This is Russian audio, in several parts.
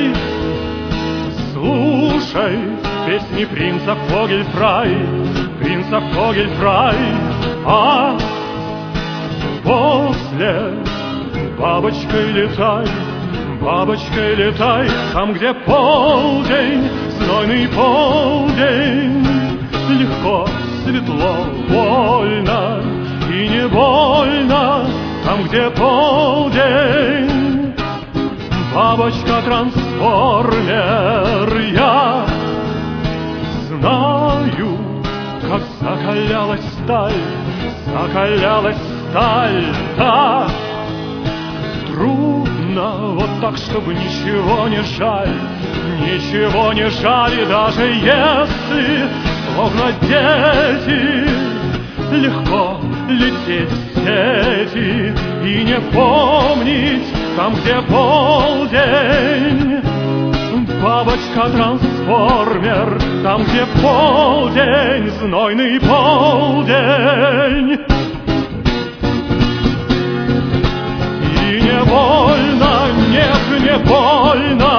полдень. Слушай песни принца Фогельфрай, принца Фогельфрай, а после бабочкой летай, бабочкой летай, там, где полдень, знойный полдень. Легко, светло, вольно и не больно, там, где полдень. Бабочка-трансформер, я знаю, как закалялась сталь, закалялась сталь, да. Трудно вот так, чтобы ничего не жаль, ничего не жаль, и даже если, словно дети, легко лететь в сети и не помнить, там, где полдень. Бабочка-трансформер, там, где полдень, знойный полдень. И не больно, нет, не больно.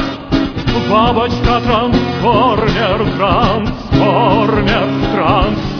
Бабочка-трансформер, трансформер, трансформер.